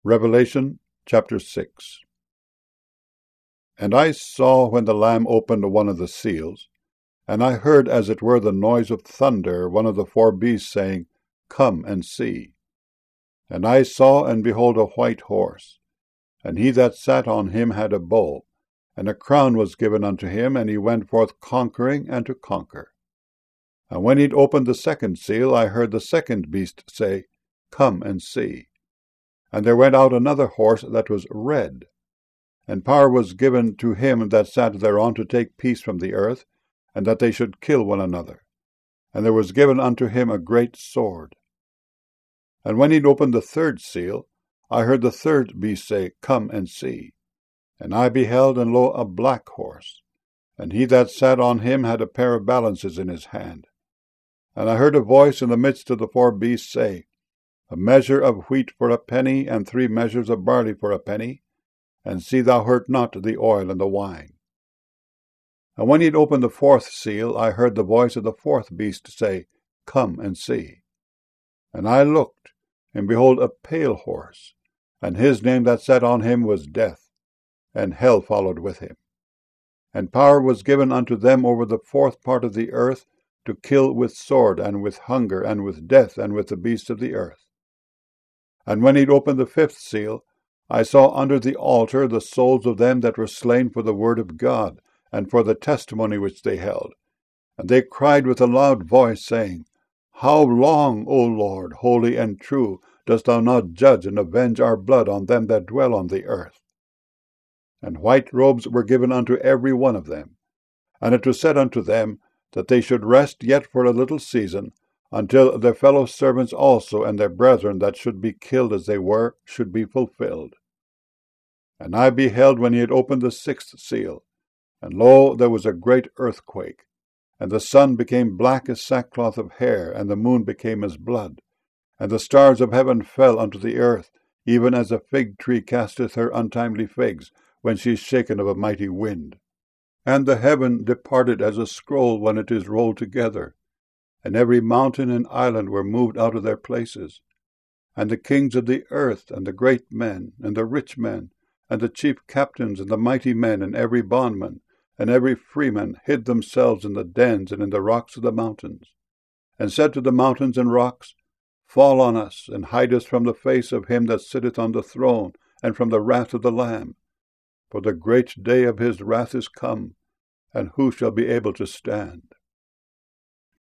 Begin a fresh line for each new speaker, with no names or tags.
Revelation chapter 6. And I saw when the Lamb opened one of the seals, and I heard as it were the noise of thunder, one of the four beasts saying, Come and see. And I saw, and behold, a white horse, and he that sat on him had a bow, and a crown was given unto him, and he went forth conquering and to conquer. And when he'd opened the second seal, I heard the second beast say, Come and see. And there went out another horse that was red, and power was given to him that sat thereon to take peace from the earth, and that they should kill one another. And there was given unto him a great sword. And when he'd opened the third seal, I heard the third beast say, Come and see. And I beheld, and lo, a black horse, and he that sat on him had a pair of balances in his hand. And I heard a voice in the midst of the four beasts say, A measure of wheat for a penny, and 3 measures of barley for a penny, and see thou hurt not the oil and the wine. And when he had opened the fourth seal, I heard the voice of the fourth beast say, Come and see. And I looked, and behold, a pale horse, and his name that sat on him was Death, and hell followed with him. And power was given unto them over the fourth part of the earth, to kill with sword, and with hunger, and with death, and with the beasts of the earth. And when he'd opened the fifth seal, I saw under the altar the souls of them that were slain for the word of God, and for the testimony which they held. And they cried with a loud voice, saying, How long, O Lord, holy and true, dost thou not judge and avenge our blood on them that dwell on the earth? And white robes were given unto every one of them. And it was said unto them, that they should rest yet for a little season, until their fellow servants also and their brethren that should be killed as they were should be fulfilled. And I beheld when he had opened the sixth seal, and lo, there was a great earthquake, and the sun became black as sackcloth of hair, and the moon became as blood, and the stars of heaven fell unto the earth, even as a fig tree casteth her untimely figs, when she is shaken of a mighty wind. And the heaven departed as a scroll when it is rolled together, and every mountain and island were moved out of their places. And the kings of the earth, and the great men, and the rich men, and the chief captains, and the mighty men, and every bondman, and every freeman, hid themselves in the dens and in the rocks of the mountains, and said to the mountains and rocks, Fall on us, and hide us from the face of him that sitteth on the throne, and from the wrath of the Lamb. For the great day of his wrath is come, and who shall be able to stand?